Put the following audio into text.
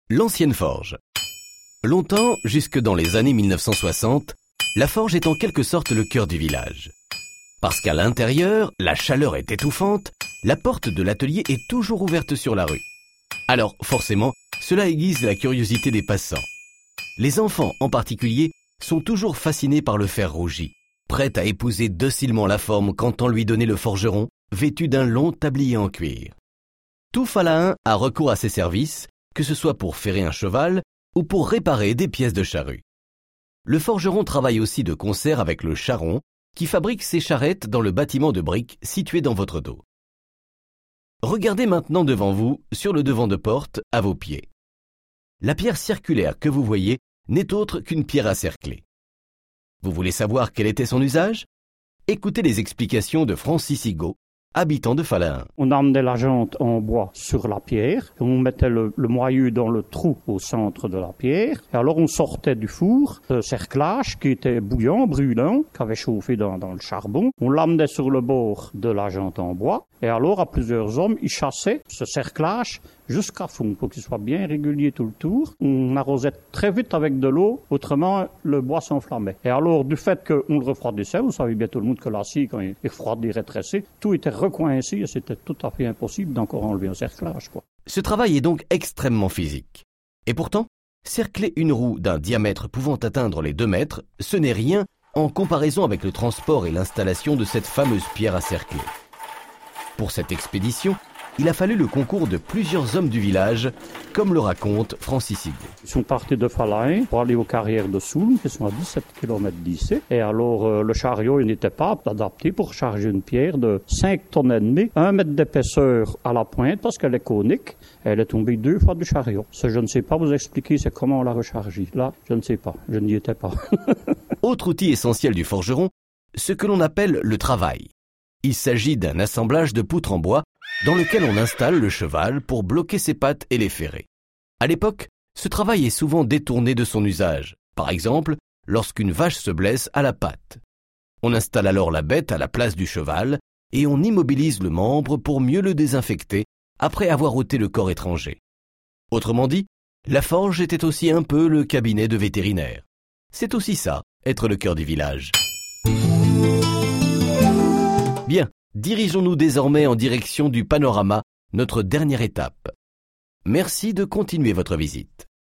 L'ancienne forge. Longtemps, jusque dans les années 1960, la forge est en quelque sorte le cœur du village. Parce qu'à l'intérieur, la chaleur est étouffante, la porte de l'atelier est toujours ouverte sur la rue. Alors, forcément, cela aiguise la curiosité des passants. Les enfants, en particulier, sont toujours fascinés par le fer rougi, prêts à épouser docilement la forme qu'entend lui donner le forgeron, vêtu d'un long tablier en cuir. Tout Falahin a recours à ses services, que ce soit pour ferrer un cheval ou pour réparer des pièces de charrue. Le forgeron travaille aussi de concert avec le charron, qui fabrique ses charrettes dans le bâtiment de briques situé dans votre dos. Regardez maintenant devant vous, sur le devant de porte, à vos pieds. La pierre circulaire que vous voyez n'est autre qu'une pierre à cercler. Vous voulez savoir quel était son usage? Écoutez les explications de Francis Higaud, habitant de Falahin. On amenait la jante en bois sur la pierre, et on mettait le moyeu dans le trou au centre de la pierre, et alors on sortait du four ce cerclage qui était bouillant, brûlant, qui avait chauffé dans le charbon. On l'amenait sur le bord de la jante en bois, et alors à plusieurs hommes, ils chassaient ce cerclage jusqu'à fond pour qu'il soit bien régulier tout le tour. On arrosait très vite avec de l'eau, autrement le bois s'enflammait. Et alors du fait qu'on le refroidissait, vous savez bien tout le monde que l'acier, quand il refroidit, rétrécit, tout était recoincé et c'était tout à fait impossible d'encore enlever un cerclage, quoi. Ce travail est donc extrêmement physique. Et pourtant, cercler une roue d'un diamètre pouvant atteindre les 2 mètres, ce n'est rien en comparaison avec le transport et l'installation de cette fameuse pierre à cercler. Pour cette expédition, il a fallu le concours de plusieurs hommes du village, comme le raconte Francis Higaud. Ils sont partis de Falahin pour aller aux carrières de Soulm, qui sont à 17 km d'ici. Et alors, le chariot il n'était pas adapté pour charger une pierre de 5 tonnes et demie, 1 mètre d'épaisseur à la pointe, parce qu'elle est conique. Elle est tombée 2 fois du chariot. Ça, je ne sais pas vous expliquer, c'est comment on l'a rechargée. Là, je ne sais pas, je n'y étais pas. Autre outil essentiel du forgeron, ce que l'on appelle le travail. Il s'agit d'un assemblage de poutres en bois dans lequel on installe le cheval pour bloquer ses pattes et les ferrer. À l'époque, ce travail est souvent détourné de son usage. Par exemple, lorsqu'une vache se blesse à la patte. On installe alors la bête à la place du cheval et on immobilise le membre pour mieux le désinfecter après avoir ôté le corps étranger. Autrement dit, la forge était aussi un peu le cabinet de vétérinaire. C'est aussi ça, être le cœur du village. Bien, dirigeons-nous désormais en direction du panorama, notre dernière étape. Merci de continuer votre visite.